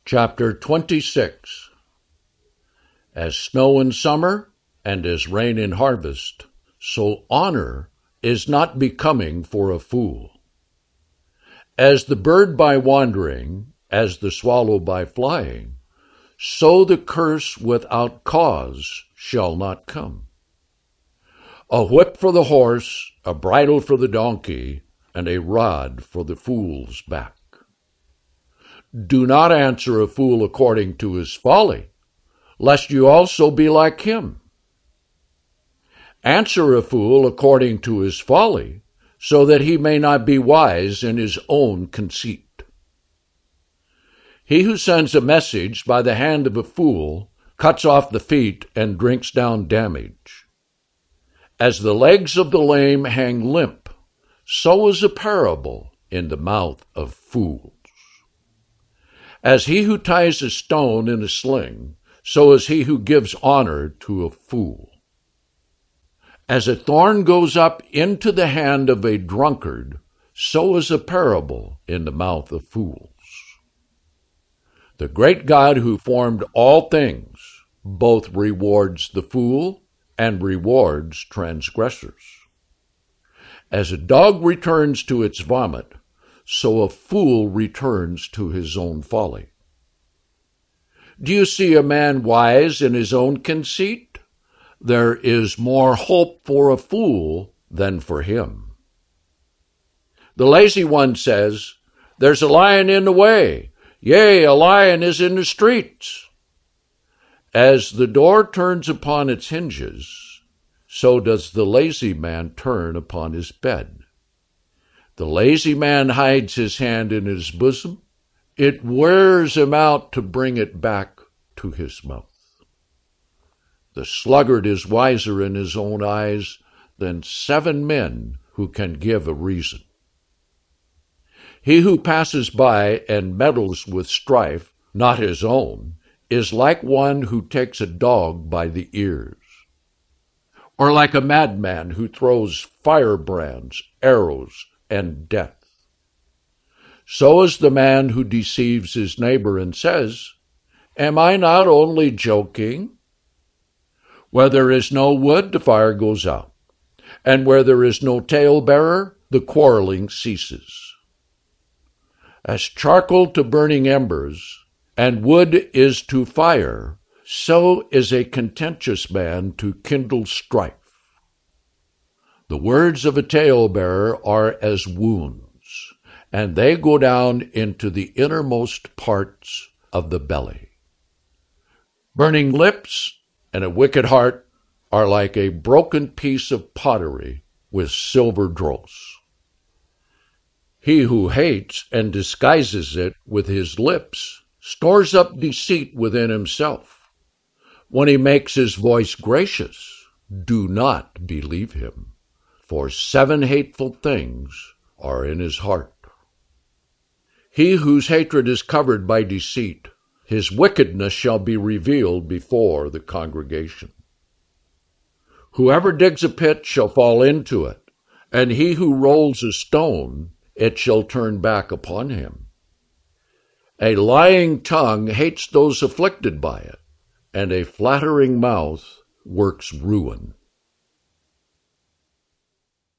Chapter 26. As snow in summer and as rain in harvest, so honor is not becoming for a fool. As the bird by wandering, as the swallow by flying, so the curse without cause shall not come. A whip for the horse, a bridle for the donkey, and a rod for the fool's back. Do not answer a fool according to his folly, lest you also be like him. Answer a fool according to his folly, so that he may not be wise in his own conceit. He who sends a message by the hand of a fool cuts off the feet and drinks down damage. As the legs of the lame hang limp, so is a parable in the mouth of fools. As he who ties a stone in a sling, so is he who gives honor to a fool. As a thorn goes up into the hand of a drunkard, so is a parable in the mouth of fools. The great God who formed all things both rewards the fool and rewards transgressors. As a dog returns to its vomit, so a fool returns to his own folly. Do you see a man wise in his own conceit? There is more hope for a fool than for him. The lazy one says, "There's a lion in the way. Yea, a lion is in the streets." As the door turns upon its hinges, so does the lazy man turn upon his bed. The lazy man hides his hand in his bosom. It wears him out to bring it back to his mouth. The sluggard is wiser in his own eyes than 7 men who can give a reason. He who passes by and meddles with strife, not his own, is like one who takes a dog by the ears, or like a madman who throws firebrands, arrows, and death. So is the man who deceives his neighbor and says, "Am I not only joking?" Where there is no wood, the fire goes out, and where there is no talebearer, the quarreling ceases. As charcoal to burning embers, and wood is to fire, so is a contentious man to kindle strife. The words of a talebearer are as wounds, and they go down into the innermost parts of the belly. Burning lips and a wicked heart are like a broken piece of pottery with silver dross. He who hates and disguises it with his lips stores up deceit within himself. When he makes his voice gracious, do not believe him, for 7 hateful things are in his heart. He whose hatred is covered by deceit, his wickedness shall be revealed before the congregation. Whoever digs a pit shall fall into it, and he who rolls a stone, it shall turn back upon him. A lying tongue hates those afflicted by it, and a flattering mouth works ruin.